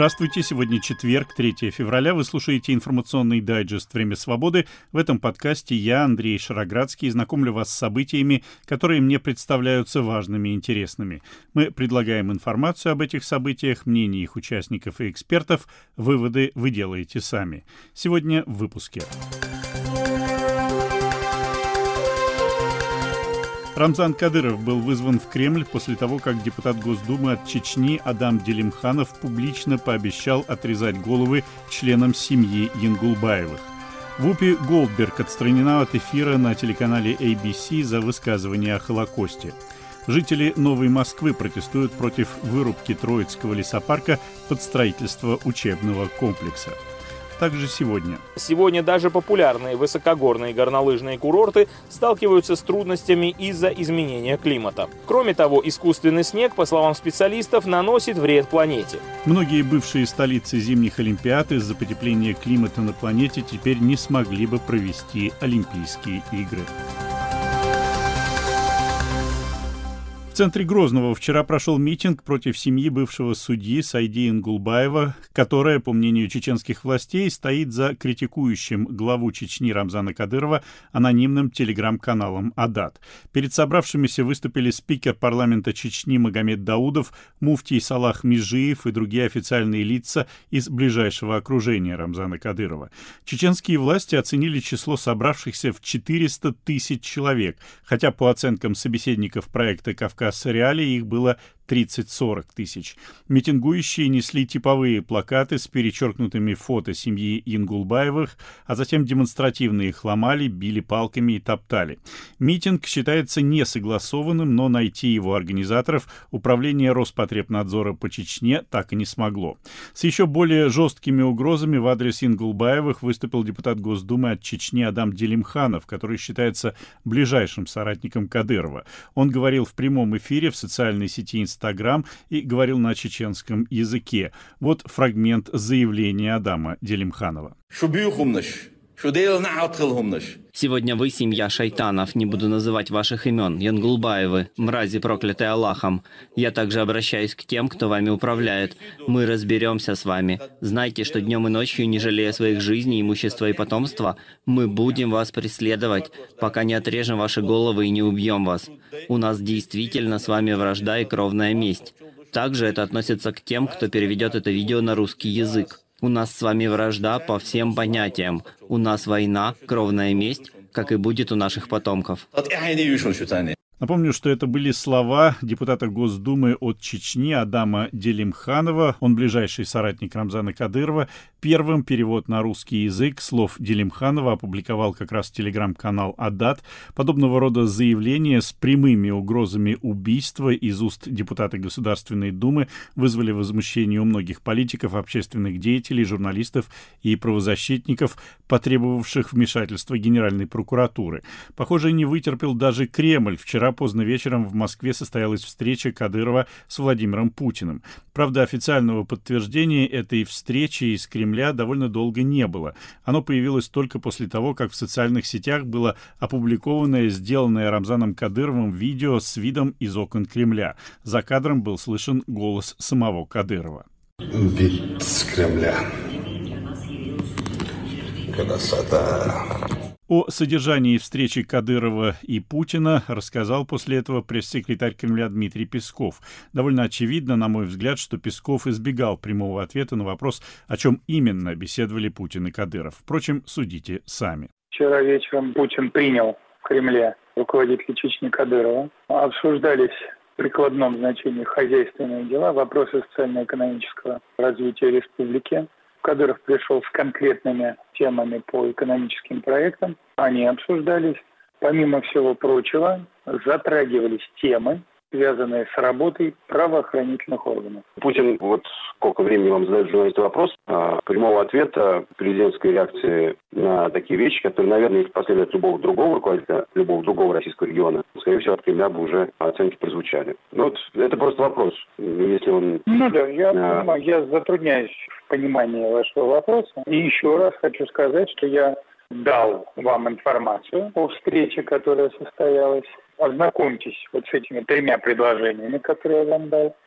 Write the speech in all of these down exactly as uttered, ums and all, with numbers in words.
Здравствуйте, сегодня четверг, третьего февраля. Вы слушаете информационный дайджест «Время свободы». В этом подкасте я, Андрей Шароградский, знакомлю вас с событиями, которые мне представляются важными и интересными. Мы предлагаем информацию об этих событиях, мнения их участников и экспертов. Выводы вы делаете сами. Сегодня в выпуске. Рамзан Кадыров был вызван в Кремль после того, как депутат Госдумы от Чечни Адам Делимханов публично пообещал отрезать головы членам семьи Янгулбаевых. Вупи Голдберг отстранена от эфира на телеканале эй би си за высказывание о Холокосте. Жители Новой Москвы протестуют против вырубки Троицкого лесопарка под строительство учебного комплекса. Также сегодня. Сегодня даже популярные высокогорные горнолыжные курорты сталкиваются с трудностями из-за изменения климата. Кроме того, искусственный снег, по словам специалистов, наносит вред планете. Многие бывшие столицы зимних Олимпиад из-за потепления климата на планете теперь не смогли бы провести Олимпийские игры. В центре Грозного вчера прошел митинг против семьи бывшего судьи Сайди Янгулбаева, которая, по мнению чеченских властей, стоит за критикующим главу Чечни Рамзана Кадырова анонимным телеграм-каналом «Адат». Перед собравшимися выступили спикер парламента Чечни Магомед Даудов, муфтий Салах Межиев и другие официальные лица из ближайшего окружения Рамзана Кадырова. Чеченские власти оценили число собравшихся в четыреста тысяч человек, хотя по оценкам собеседников проекта «Кавказ Реалии» их было тридцать-сорок тысяч. Митингующие несли типовые плакаты с перечеркнутыми фото семьи Янгулбаевых, а затем демонстративно их ломали, били палками и топтали. Митинг считается несогласованным, но найти его организаторов Управление Роспотребнадзора по Чечне так и не смогло. С еще более жесткими угрозами в адрес Янгулбаевых выступил депутат Госдумы от Чечни Адам Делимханов, который считается ближайшим соратником Кадырова. Он говорил в прямом эфире в социальной сети Инстаграм и говорил на чеченском языке. Вот фрагмент заявления Адама Делимханова. Сегодня вы семья шайтанов, не буду называть ваших имен, Янгулбаевы, мрази, проклятые Аллахом. Я также обращаюсь к тем, кто вами управляет. Мы разберемся с вами. Знайте, что днем и ночью, не жалея своих жизней, имущества и потомства, мы будем вас преследовать, пока не отрежем ваши головы и не убьем вас. У нас действительно с вами вражда и кровная месть. Также это относится к тем, кто переведет это видео на русский язык. У нас с вами вражда по всем понятиям. У нас война, кровная месть, как и будет у наших потомков. Напомню, что это были слова депутата Госдумы от Чечни Адама Делимханова. Он ближайший соратник Рамзана Кадырова. Первым перевод на русский язык слов Делимханова опубликовал как раз телеграм-канал «Адат». Подобного рода заявления с прямыми угрозами убийства из уст депутата Государственной Думы вызвали возмущение у многих политиков, общественных деятелей, журналистов и правозащитников, потребовавших вмешательства Генеральной прокуратуры. Похоже, не вытерпел даже Кремль. Вчера поздно вечером в Москве состоялась встреча Кадырова с Владимиром Путиным. Правда, официального подтверждения этой встречи из Кремля довольно долго не было. Оно появилось только после того, как в социальных сетях было опубликованное, сделанное Рамзаном Кадыровым видео с видом из окон Кремля. За кадром был слышен голос самого Кадырова. Вид с Кремля. Красота. О содержании встречи Кадырова и Путина рассказал после этого пресс-секретарь Кремля Дмитрий Песков. Довольно очевидно, на мой взгляд, что Песков избегал прямого ответа на вопрос, о чем именно беседовали Путин и Кадыров. Впрочем, судите сами. Вчера вечером Путин принял в Кремле руководителя Чечни Кадырова. Обсуждались в прикладном значении хозяйственные дела, вопросы социально-экономического развития республики. Кадыров пришел с конкретными темами по экономическим проектам. Они обсуждались. Помимо всего прочего, затрагивались темы, связанные с работой правоохранительных органов. Путин, вот сколько времени вам задает журналисты вопрос, а прямого ответа, президентской реакции на такие вещи, которые, наверное, если последовать любого другого руководителя, любого другого российского региона, скорее всего, от Кремля бы уже оценки прозвучали. Ну, вот это просто вопрос. Если он... Ну да, я а... понимаю, я затрудняюсь в понимании вашего вопроса. И еще раз хочу сказать, что я дал вам информацию о встрече, которая состоялась. Ознакомьтесь вот с этими тремя предложениями, которые я вам дал.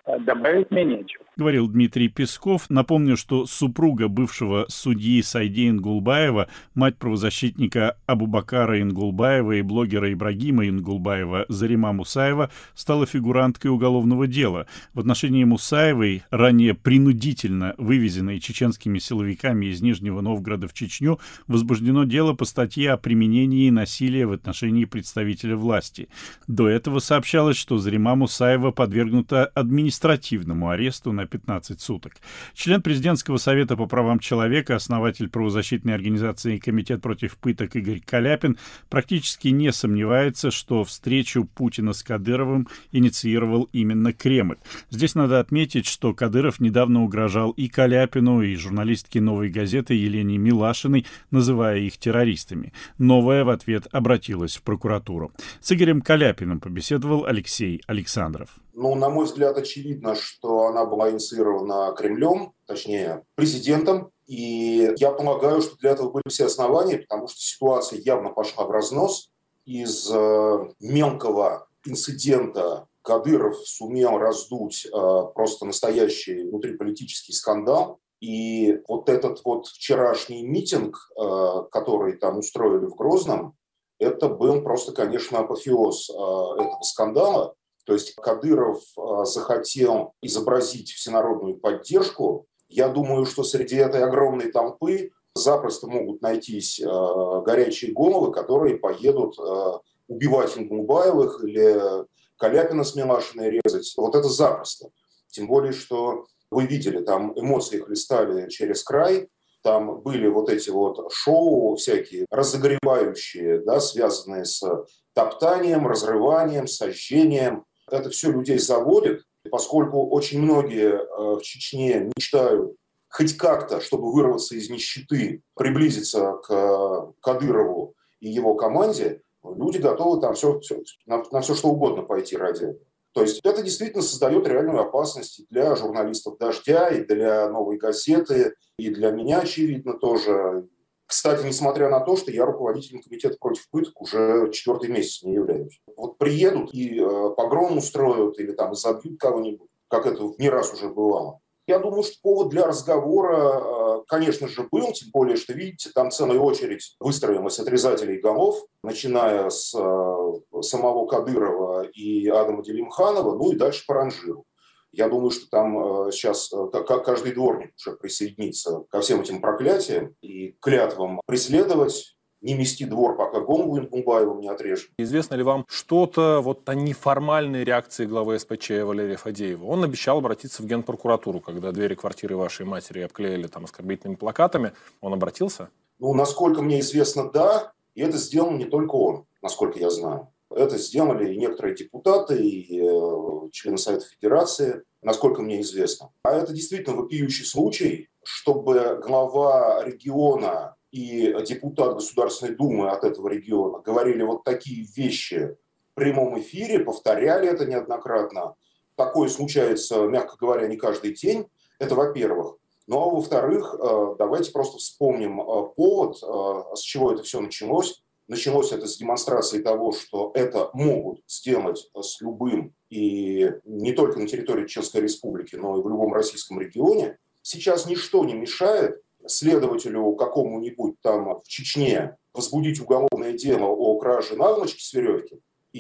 Добавить мне нечего. Говорил Дмитрий Песков. Напомню, что супруга бывшего судьи Сайди Ингулбаева, мать правозащитника Абубакара Ингулбаева и блогера Ибрагима Ингулбаева Зарима Мусаева, стала фигуранткой уголовного дела. В отношении Мусаевой, ранее принудительно вывезенной чеченскими силовиками из Нижнего Новгорода в Чечню, возбуждено дело по статье о применении насилия в отношении представителя власти. До этого сообщалось, что Зарима Мусаева подвергнута административному аресту на пятнадцать суток. Член Президентского совета по правам человека, основатель правозащитной организации «Комитет против пыток» Игорь Каляпин практически не сомневается, что встречу Путина с Кадыровым инициировал именно Кремль. Здесь надо отметить, что Кадыров недавно угрожал и Каляпину, и журналистке «Новой газеты» Елене Милашиной, называя их террористами. Новая в ответ обратилась в прокуратуру. С Игорем Каляпиным побеседовал Алексей Александров. Ну, на мой взгляд, очевидно, что она была инициирована Кремлем, точнее, президентом. И я полагаю, что для этого были все основания, потому что ситуация явно пошла в разнос. Из э, мелкого инцидента Кадыров сумел раздуть э, просто настоящий внутриполитический скандал. И вот этот вот вчерашний митинг, э, который там устроили в Грозном, это был просто, конечно, апофеоз э, этого скандала. То есть Кадыров э, захотел изобразить всенародную поддержку. Я думаю, что среди этой огромной толпы запросто могут найтись э, горячие головы, которые поедут э, убивать Ингулбаевых или Каляпина с Милашиной резать. Вот это запросто. Тем более, что вы видели, там эмоции хлестали через край. Там были вот эти вот шоу всякие разогревающие, да, связанные с топтанием, разрыванием, сожжением. Это все людей заводит, поскольку очень многие в Чечне мечтают хоть как-то, чтобы вырваться из нищеты, приблизиться к Кадырову и его команде, люди готовы там все, все, на, на все что угодно пойти ради этого. То есть это действительно создает реальную опасность и для журналистов «Дождя», и для «Новой газеты», и для меня, очевидно, тоже. Кстати, несмотря на то, что я руководителем комитета против пыток уже четвертый месяц не являюсь. Вот приедут и э, погром устроят или там забьют кого-нибудь, как это не раз уже бывало. Я думаю, что повод для разговора, э, конечно же, был, тем более, что, видите, там целая очередь выстроилась отрезателей голов, начиная с э, самого Кадырова и Адама Делимханова, ну и дальше по ранжиру. Я думаю, что там э, сейчас э, каждый дворник уже присоединится ко всем этим проклятиям и клятвам преследовать, не мести двор, пока голову Ингулбаеву не отрежем. Известно ли вам что-то вот о неформальной реакции главы эс пэ че Валерия Фадеева? Он обещал обратиться в Генпрокуратуру, когда двери квартиры вашей матери обклеили там оскорбительными плакатами. Он обратился? Ну, насколько мне известно, да. И это сделал не только он, насколько я знаю. Это сделали и некоторые депутаты, и э, члены Совета Федерации, насколько мне известно. А это действительно вопиющий случай, чтобы глава региона и депутат Государственной Думы от этого региона говорили вот такие вещи в прямом эфире, повторяли это неоднократно. Такое случается, мягко говоря, не каждый день. Это во-первых. Ну а во-вторых, э, давайте просто вспомним э, повод, э, с чего это все началось. Началось это с демонстрации того, что это могут сделать с любым, и не только на территории Чеченской Республики, но и в любом российском регионе. Сейчас ничто не мешает следователю какому-нибудь там в Чечне возбудить уголовное дело о краже наволочки с веревки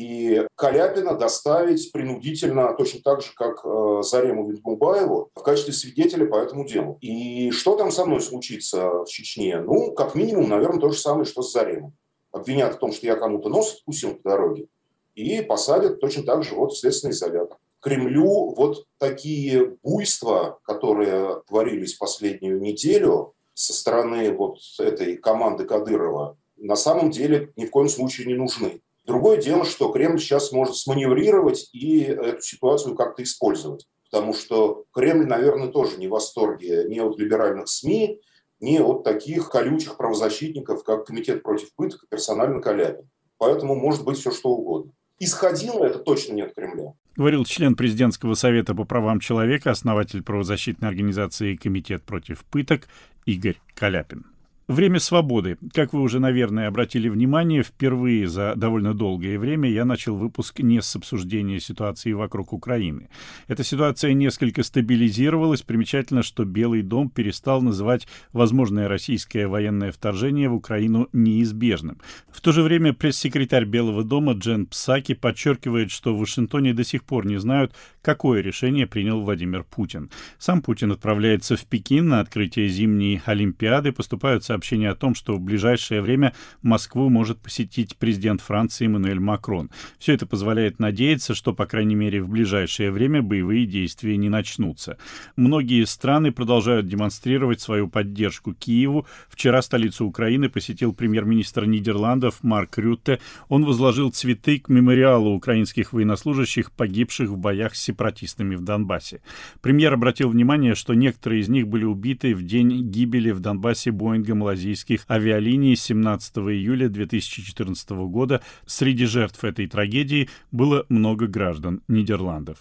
и Каляпина доставить принудительно, точно так же, как э, Зарему Ингулбаеву, в качестве свидетеля по этому делу. И что там со мной случится в Чечне? Ну, как минимум, наверное, то же самое, что с Заремом. Обвинят в том, что я кому-то нос откусил по дороге, и посадят точно так же вот в следственный изолятор. Кремлю вот такие буйства, которые творились последнюю неделю со стороны вот этой команды Кадырова, на самом деле ни в коем случае не нужны. Другое дело, что Кремль сейчас может сманеврировать и эту ситуацию как-то использовать. Потому что Кремль, наверное, тоже не в восторге ни от либеральных СМИ, ни от таких колючих правозащитников, как Комитет против пыток и персонально Каляпин. Поэтому может быть все что угодно. Исходило это точно не от Кремля. Говорил член Президентского совета по правам человека, основатель правозащитной организации «Комитет против пыток» Игорь Каляпин. Время свободы. Как вы уже, наверное, обратили внимание, впервые за довольно долгое время я начал выпуск не с обсуждения ситуации вокруг Украины. Эта ситуация несколько стабилизировалась. Примечательно, что Белый дом перестал называть возможное российское военное вторжение в Украину неизбежным. В то же время пресс-секретарь Белого дома Джен Псаки подчеркивает, что в Вашингтоне до сих пор не знают, какое решение принял Владимир Путин. Сам Путин отправляется в Пекин на открытие зимней Олимпиады. Поступают сообщение о том, что в ближайшее время Москву может посетить президент Франции Эммануэль Макрон. Все это позволяет надеяться, что, по крайней мере, в ближайшее время боевые действия не начнутся. Многие страны продолжают демонстрировать свою поддержку Киеву. Вчера столицу Украины посетил премьер-министр Нидерландов Марк Рютте. Он возложил цветы к мемориалу украинских военнослужащих, погибших в боях с сепаратистами в Донбассе. Премьер обратил внимание, что некоторые из них были убиты в день гибели в Донбассе Боингом малазийских авиалиний семнадцатого июля две тысячи четырнадцатого года. Среди жертв этой трагедии было много граждан Нидерландов.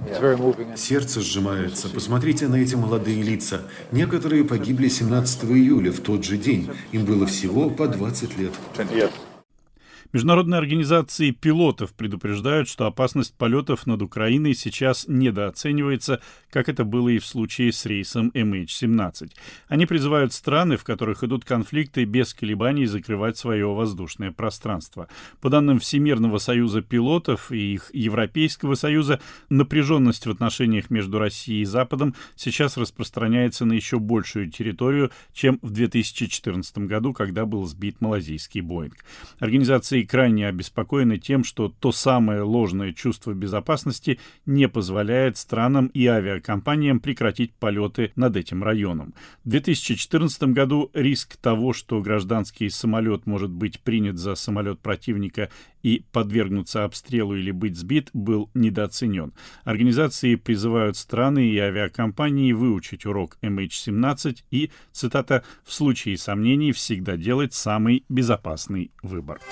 Сердце сжимается. Посмотрите на эти молодые лица. Некоторые погибли семнадцатого июля, в тот же день. Им было всего по двадцать лет. Международные организации пилотов предупреждают, что опасность полетов над Украиной сейчас недооценивается, как это было и в случае с рейсом эм эйч семнадцать. Они призывают страны, в которых идут конфликты, без колебаний закрывать свое воздушное пространство. По данным Всемирного союза пилотов и их Европейского союза, напряженность в отношениях между Россией и Западом сейчас распространяется на еще большую территорию, чем в две тысячи четырнадцатом году, когда был сбит малазийский Боинг. Организации крайне обеспокоены тем, что то самое ложное чувство безопасности не позволяет странам и авиакомпаниям прекратить полеты над этим районом. В две тысячи четырнадцатом году риск того, что гражданский самолет может быть принят за самолет противника и подвергнуться обстрелу или быть сбит, был недооценен. Организации призывают страны и авиакомпании выучить урок эм эйч семнадцать и, цитата, «в случае сомнений всегда делать самый безопасный выбор».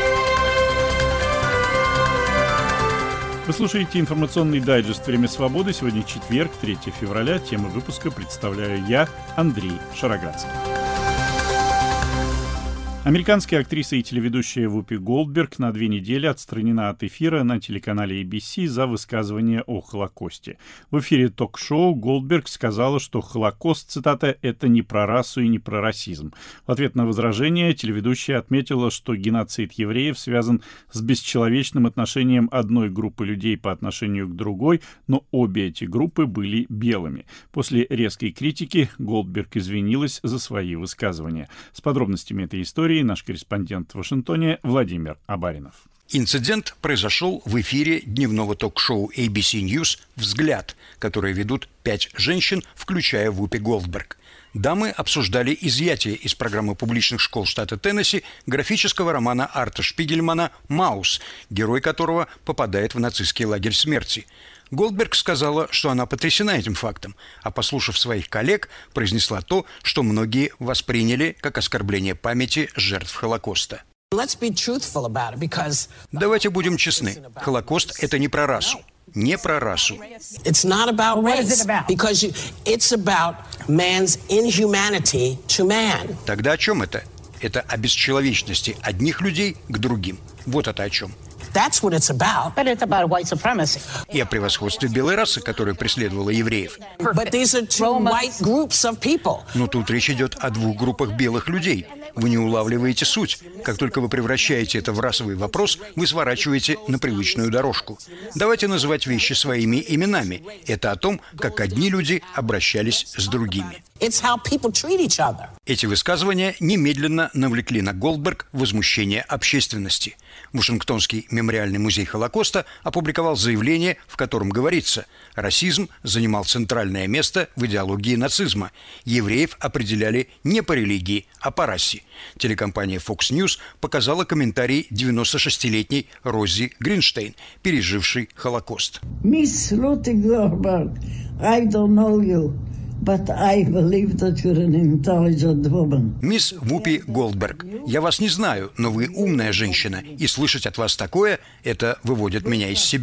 Вы слушаете информационный дайджест «Время свободы». Сегодня четверг, третьего февраля. Тему выпуска представляю я, Андрей Шароградский. Американская актриса и телеведущая Вупи Голдберг на две недели отстранена от эфира на телеканале эй би си за высказывание о Холокосте. В эфире ток-шоу Голдберг сказала, что Холокост, цитата, «это не про расу и не про расизм». В ответ на возражение телеведущая отметила, что геноцид евреев связан с бесчеловечным отношением одной группы людей по отношению к другой, но обе эти группы были белыми. После резкой критики Голдберг извинилась за свои высказывания. С подробностями этой истории наш корреспондент в Вашингтоне Владимир Абаринов. Инцидент произошел в эфире дневного ток-шоу эй би си News «Взгляд», которое ведут пять женщин, включая Вупи Голдберг. Дамы обсуждали изъятие из программы публичных школ штата Теннесси графического романа Арта Шпигельмана «Маус», герой которого попадает в нацистский лагерь смерти. Голдберг сказала, что она потрясена этим фактом, а, послушав своих коллег, произнесла то, что многие восприняли как оскорбление памяти жертв Холокоста. Давайте будем честны. Холокост – это не про расу. Не про расу. Тогда о чем это? Это о бесчеловечности одних людей к другим. Вот это о чем. That's what it's about. But it's about white supremacy. И о превосходстве белой расы, которая преследовала евреев. But these are two white groups of people. Но тут речь идет о двух группах белых людей. Вы не улавливаете суть. Как только вы превращаете это в расовый вопрос, вы сворачиваете на привычную дорожку. Давайте называть вещи своими именами. Это о том, как одни люди обращались с другими. It's how people treat each other. Эти высказывания немедленно навлекли на Голдберг возмущение общественности. Вашингтонский мемориальный музей Холокоста опубликовал заявление, в котором говорится: расизм занимал центральное место в идеологии нацизма. Евреев определяли не по религии, а по расе. Телекомпания Fox News показала комментарий девяностошестилетней Рози Гринштейн, пережившей Холокост. Мисс Рути Голдберг, I don't know you. But I believe that you're an intelligent woman. Мисс Вупи Голдберг, я вас не знаю, но вы умная женщина, и слышать от вас такое, это выводит меня из себя.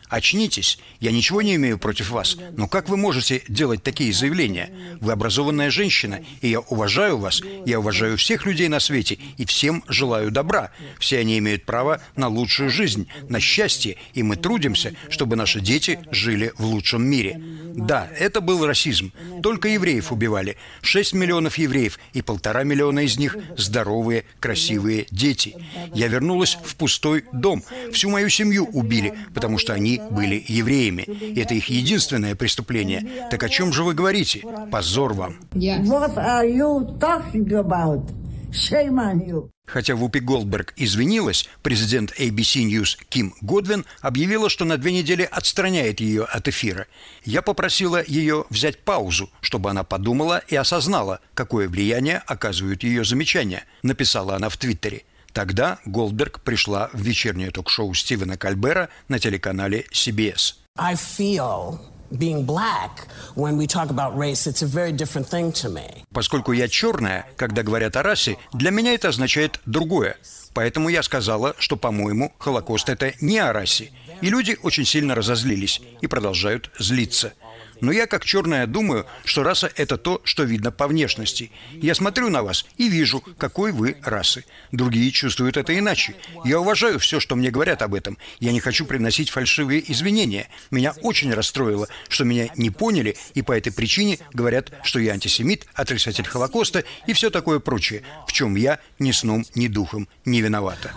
Очнитесь, я ничего не имею против вас, но как вы можете делать такие заявления? Вы образованная женщина, и я уважаю вас, я уважаю всех людей на свете и всем желаю добра. Все они имеют право на лучшую жизнь, на счастье, и мы трудимся, чтобы наши дети жили в лучшем мире. Да, это был расизм. Только евреев убивали. Шесть миллионов евреев, и полтора миллиона из них здоровые, красивые дети. Я вернулась в пустой дом. Всю мою семью убили, потому что они были евреями. Это их единственное преступление. Так о чем же вы говорите? Позор вам. What are you talking about? Shame on you. Хотя Вупи Голдберг извинилась, президент эй би си News Ким Годвин объявила, что на две недели отстраняет ее от эфира. Я попросила ее взять паузу, чтобы она подумала и осознала, какое влияние оказывают ее замечания, написала она в Твиттере. Тогда Голдберг пришла в вечернее ток-шоу Стивена Кольбера на телеканале си би эс. I feel being black, when we talk about race, it's a very different thing to me. Поскольку я черная, когда говорят о расе, для меня это означает другое. Поэтому я сказала, что, по-моему, Холокост – это не о расе. И люди очень сильно разозлились и продолжают злиться. Но я, как черная, думаю, что раса – это то, что видно по внешности. Я смотрю на вас и вижу, какой вы расы. Другие чувствуют это иначе. Я уважаю все, что мне говорят об этом. Я не хочу приносить фальшивые извинения. Меня очень расстроило, что меня не поняли, и по этой причине говорят, что я антисемит, отрицатель Холокоста и все такое прочее, в чем я ни сном, ни духом не виновата.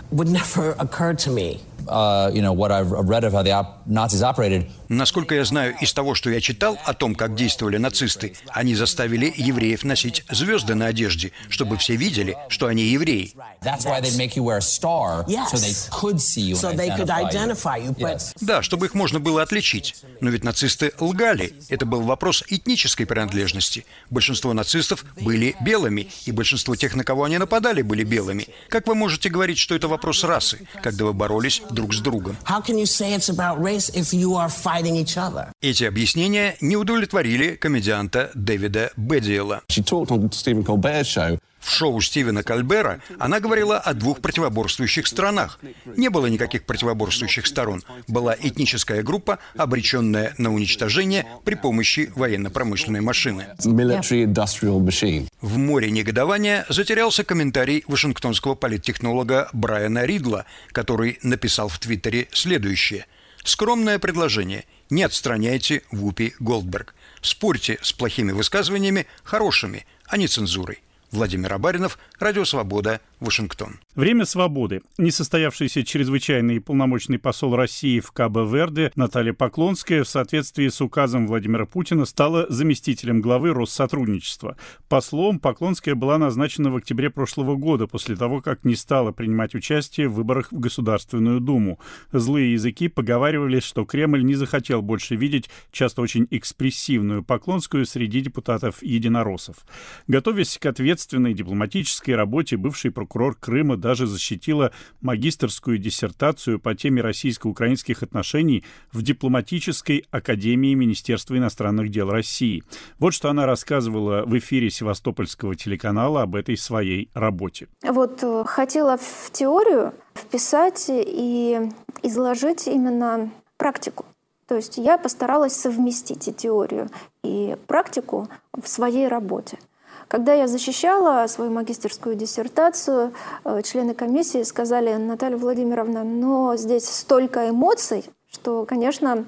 Uh, you know, what I've read of how the op- Nazis operated. Насколько я знаю из того, что я читал о том, как действовали нацисты, они заставили евреев носить звезды на одежде, чтобы все видели, что они евреи. That's why they'd make you wear a star, so they could see you and identify you. Yes. Да, чтобы их можно было отличить. Но ведь нацисты лгали. Это был вопрос этнической принадлежности. Большинство нацистов были белыми, и большинство тех, на кого они нападали, были белыми. Как вы можете говорить, что это вопрос расы, когда вы боролись друг с другом? Эти объяснения не удовлетворили комедианта Дэвида Бэддиэла. В шоу Стивена Кольбера она говорила о двух противоборствующих сторонах. Не было никаких противоборствующих сторон. Была этническая группа, обреченная на уничтожение при помощи военно-промышленной машины. В море негодования затерялся комментарий вашингтонского политтехнолога Брайана Ридла, который написал в Твиттере следующее. «Скромное предложение. Не отстраняйте Вупи Голдберг. Спорьте с плохими высказываниями хорошими, а не цензурой». Владимир Абаринов, Радио Свобода, Вашингтон. Время свободы. Несостоявшийся чрезвычайный и полномочный посол России в Кабо-Верде Наталья Поклонская в соответствии с указом Владимира Путина стала заместителем главы Россотрудничества. Послом Поклонская была назначена в октябре прошлого года, после того, как не стала принимать участие в выборах в Государственную Думу. Злые языки поговаривали, что Кремль не захотел больше видеть часто очень экспрессивную Поклонскую среди депутатов-единороссов. Готовясь к ответственной дипломатической работе, бывший прокурор Крыма даже защитила магистерскую диссертацию по теме российско-украинских отношений в Дипломатической академии Министерства иностранных дел России. Вот что она рассказывала в эфире Севастопольского телеканала об этой своей работе. Вот хотела в теорию вписать и изложить именно практику. То есть я постаралась совместить и теорию, и практику в своей работе. Когда я защищала свою магистерскую диссертацию, члены комиссии сказали: Наталья Владимировна, но здесь столько эмоций, что, конечно,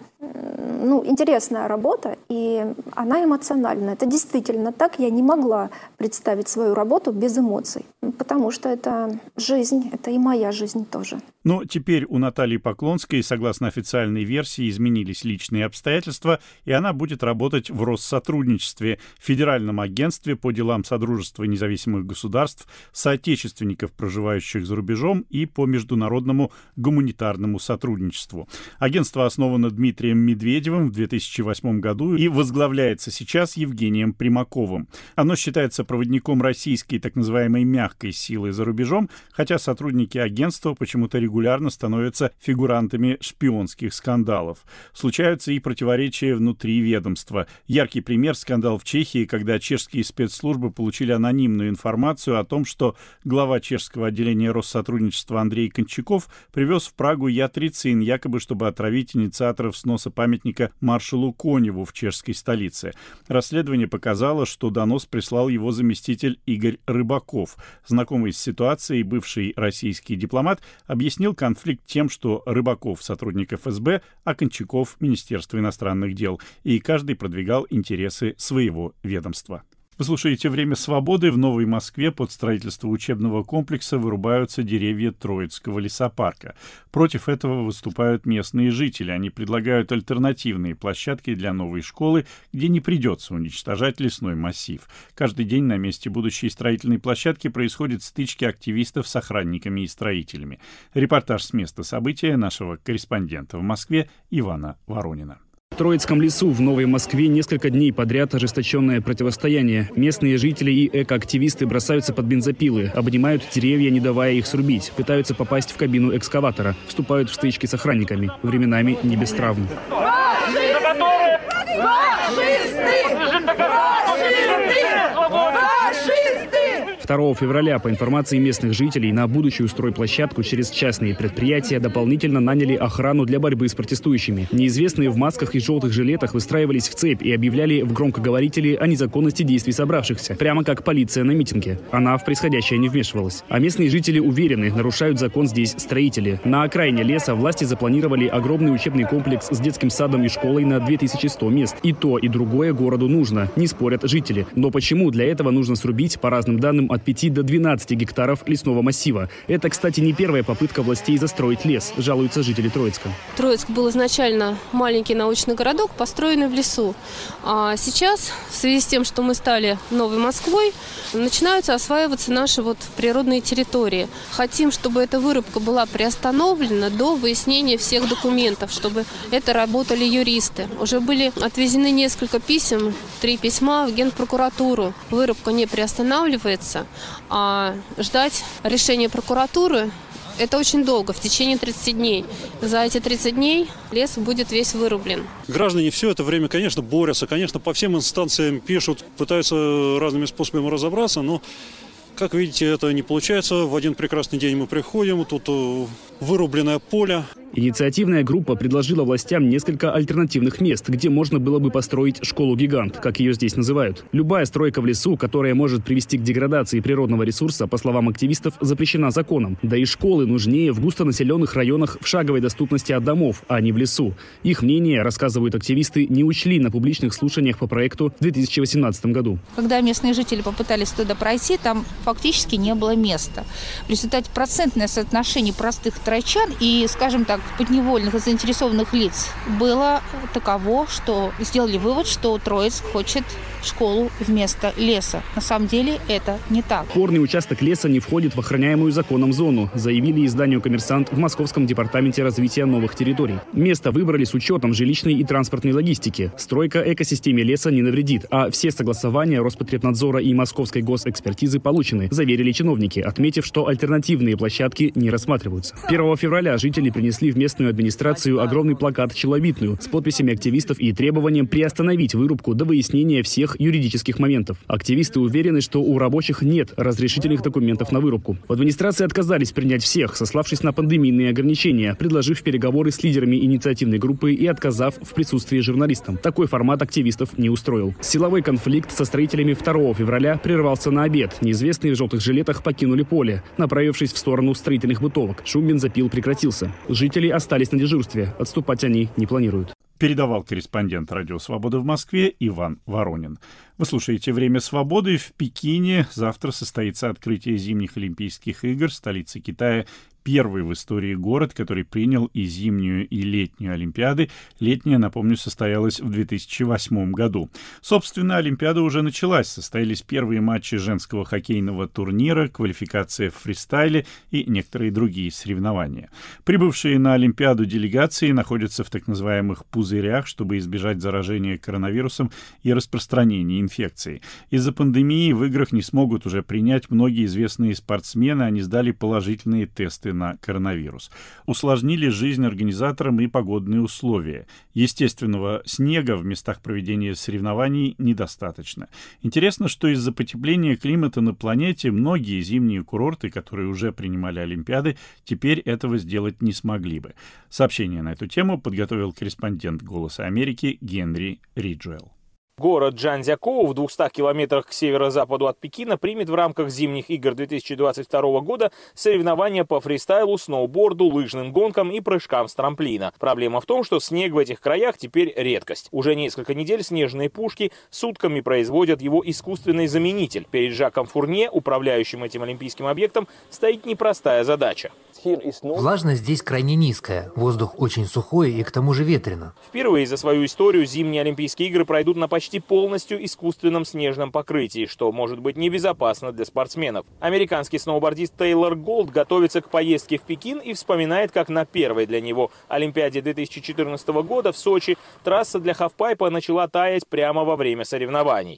ну, интересная работа, и она эмоциональна. Это действительно так. Я не могла представить свою работу без эмоций, потому что это жизнь, это и моя жизнь тоже. Но теперь у Натальи Поклонской, согласно официальной версии, изменились личные обстоятельства, и она будет работать в Россотрудничестве, Федеральном агентстве по делам Содружества независимых государств, соотечественников, проживающих за рубежом, и по международному гуманитарному сотрудничеству. Агентство основано Дмитрием Медведевым в две тысячи восьмом году и возглавляется сейчас Евгением Примаковым. Оно считается проводником российской так называемой мягкой силы за рубежом, хотя сотрудники агентства почему-то регулярно регулярно становятся фигурантами шпионских скандалов. Случаются и противоречия внутри ведомства. Яркий пример — скандал в Чехии, когда чешские спецслужбы получили анонимную информацию о том, что глава чешского отделения Россотрудничества Андрей Кончаков привез в Прагу ятрицин, якобы чтобы отравить инициаторов сноса памятника маршалу Коневу в чешской столице. Расследование показало, что донос прислал его заместитель Игорь Рыбаков. Знакомый с ситуацией бывший российский дипломат объяснил конфликт тем, что Рыбаков — сотрудник эф эс бэ, а Кончаков — Министерство иностранных дел, и каждый продвигал интересы своего ведомства. Вы слушаете «Время свободы». В Новой Москве под строительство учебного комплекса вырубаются деревья Троицкого лесопарка. Против этого выступают местные жители. Они предлагают альтернативные площадки для новой школы, где не придется уничтожать лесной массив. Каждый день на месте будущей строительной площадки происходят стычки активистов с охранниками и строителями. Репортаж с места события нашего корреспондента в Москве Ивана Воронина. В Троицком лесу в Новой Москве несколько дней подряд ожесточенное противостояние. Местные жители и экоактивисты бросаются под бензопилы, обнимают деревья, не давая их срубить, пытаются попасть в кабину экскаватора, вступают в стычки с охранниками, временами не без травм. второго февраля, по информации местных жителей, на будущую стройплощадку через частные предприятия дополнительно наняли охрану для борьбы с протестующими. Неизвестные в масках и желтых жилетах выстраивались в цепь и объявляли в громкоговорители о незаконности действий собравшихся, прямо как полиция на митинге. Она в происходящее не вмешивалась. А местные жители уверены, нарушают закон здесь строители. На окраине леса власти запланировали огромный учебный комплекс с детским садом и школой на две тысячи сто мест. И то, и другое городу нужно, не спорят жители. Но почему для этого нужно срубить, по разным данным, от пяти до двенадцати гектаров лесного массива? Это, кстати, не первая попытка властей застроить лес, жалуются жители Троицка. Троицк был изначально маленький научный городок, построенный в лесу. А сейчас, в связи с тем, что мы стали Новой Москвой, начинаются осваиваться наши вот природные территории. Хотим, чтобы эта вырубка была приостановлена до выяснения всех документов, чтобы это работали юристы. Уже были отвезены несколько писем, три письма в Генпрокуратуру. Вырубка не приостанавливается, а ждать решения прокуратуры – это очень долго, в течение тридцати дней. За эти тридцать дней лес будет весь вырублен. Граждане все это время, конечно, борются, конечно, по всем инстанциям пишут, пытаются разными способами разобраться, но, как видите, это не получается. В один прекрасный день мы приходим, тут вырубленное поле. Инициативная группа предложила властям несколько альтернативных мест, где можно было бы построить школу-гигант, как ее здесь называют. Любая стройка в лесу, которая может привести к деградации природного ресурса, по словам активистов, запрещена законом. Да и школы нужнее в густонаселенных районах в шаговой доступности от домов, а не в лесу. Их мнение, рассказывают активисты, не учли на публичных слушаниях по проекту в две тысячи восемнадцатом году. Когда местные жители попытались туда пройти, там фактически не было места. В результате процентное соотношение простых тройчан и, скажем так, подневольных и заинтересованных лиц было таково, что сделали вывод, что Троицк хочет школу вместо леса. На самом деле это не так. Спорный участок леса не входит в охраняемую законом зону, заявили изданию «Коммерсант» в Московском департаменте развития новых территорий. Место выбрали с учетом жилищной и транспортной логистики. Стройка экосистеме леса не навредит, а все согласования Роспотребнадзора и Московской госэкспертизы получены, заверили чиновники, отметив, что альтернативные площадки не рассматриваются. первого февраля жители принесли в местную администрацию огромный плакат «Челобитную» с подписями активистов и требованием приостановить вырубку до выяснения всех юридических моментов. Активисты уверены, что у рабочих нет разрешительных документов на вырубку. В администрации отказались принять всех, сославшись на пандемийные ограничения, предложив переговоры с лидерами инициативной группы и отказав в присутствии журналистам. Такой формат активистов не устроил. Силовой конфликт со строителями второго февраля прервался на обед. Неизвестные в желтых жилетах покинули поле, направившись в сторону строительных бытовок. Шум бензопил прекратился. Жители остались на дежурстве. Отступать они не планируют. Передавал корреспондент «Радио Свобода» в Москве Иван Воронин. Вы слушаете «Время свободы». В Пекине завтра состоится открытие зимних Олимпийских игр, столицы Китая. Первый в истории город, который принял и зимнюю, и летнюю Олимпиады. Летняя, напомню, состоялась в две тысячи восьмом году. Собственно, Олимпиада уже началась. Состоялись первые матчи женского хоккейного турнира, квалификация в фристайле и некоторые другие соревнования. Прибывшие на Олимпиаду делегации находятся в так называемых пузырях, чтобы избежать заражения коронавирусом и распространения инфекцией. Из-за пандемии в играх не смогут уже принять многие известные спортсмены, они сдали положительные тесты на коронавирус. Усложнили жизнь организаторам и погодные условия. Естественного снега в местах проведения соревнований недостаточно. Интересно, что из-за потепления климата на планете многие зимние курорты, которые уже принимали Олимпиады, теперь этого сделать не смогли бы. Сообщение на эту тему подготовил корреспондент «Голоса Америки» Генри Риджуэлл. Город Чжанцзякоу в двухстах километрах к северо-западу от Пекина примет в рамках зимних игр две тысячи двадцать второго года соревнования по фристайлу, сноуборду, лыжным гонкам и прыжкам с трамплина. Проблема в том, что снег в этих краях теперь редкость. Уже несколько недель снежные пушки сутками производят его искусственный заменитель. Перед Жаком Фурне, управляющим этим олимпийским объектом, стоит непростая задача. Влажность здесь крайне низкая, воздух очень сухой и к тому же ветрено. Впервые за свою историю зимние Олимпийские игры пройдут на почти полностью искусственном снежном покрытии, что может быть небезопасно для спортсменов. Американский сноубордист Тейлор Голд готовится к поездке в Пекин и вспоминает, как на первой для него Олимпиаде две тысячи четырнадцатого года в Сочи трасса для хавпайпа начала таять прямо во время соревнований.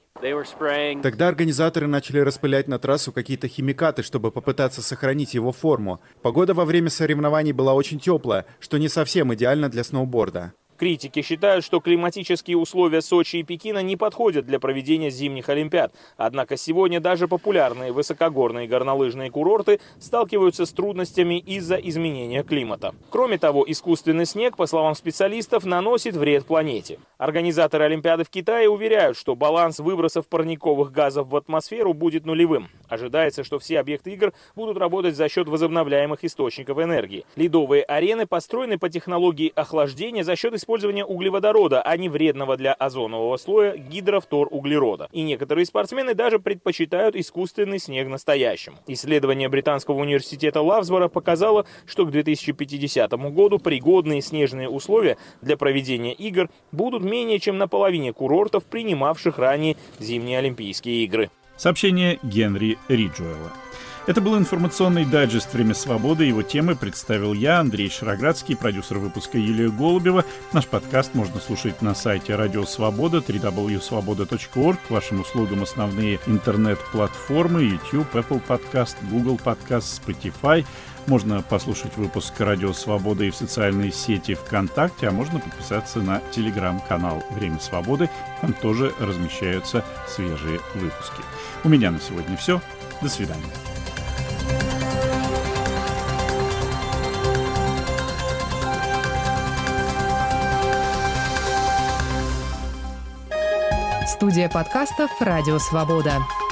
Тогда организаторы начали распылять на трассу какие-то химикаты, чтобы попытаться сохранить его форму. Погода во время соревнований была очень теплая, что не совсем идеально для сноуборда. Критики считают, что климатические условия Сочи и Пекина не подходят для проведения зимних Олимпиад. Однако сегодня даже популярные высокогорные горнолыжные курорты сталкиваются с трудностями из-за изменения климата. Кроме того, искусственный снег, по словам специалистов, наносит вред планете. Организаторы Олимпиады в Китае уверяют, что баланс выбросов парниковых газов в атмосферу будет нулевым. Ожидается, что все объекты игр будут работать за счет возобновляемых источников энергии. Ледовые арены построены по технологии охлаждения за счет использования углеводорода, а не вредного для озонового слоя гидрофторуглерода. И некоторые спортсмены даже предпочитают искусственный снег настоящему. Исследование британского университета Лавсбора показало, что к две тысячи пятидесятому году пригодные снежные условия для проведения игр будут менее чем на половине курортов, принимавших ранее зимние Олимпийские игры. Сообщение Генри Риджуэлла. Это был информационный дайджест «Время свободы». Его темы представил я, Андрей Шароградский, продюсер выпуска Юлия Голубева. Наш подкаст можно слушать на сайте Радио Свобода, дабл ю дабл ю дабл ю точка свобода точка орг. К вашим услугам основные интернет-платформы YouTube, Apple Podcast, Google Podcast, Spotify. Можно послушать выпуск Радио Свобода и в социальной сети ВКонтакте, а можно подписаться на телеграм-канал «Время свободы». Там тоже размещаются свежие выпуски. У меня на сегодня все. До свидания. Студия подкастов «Радио Свобода».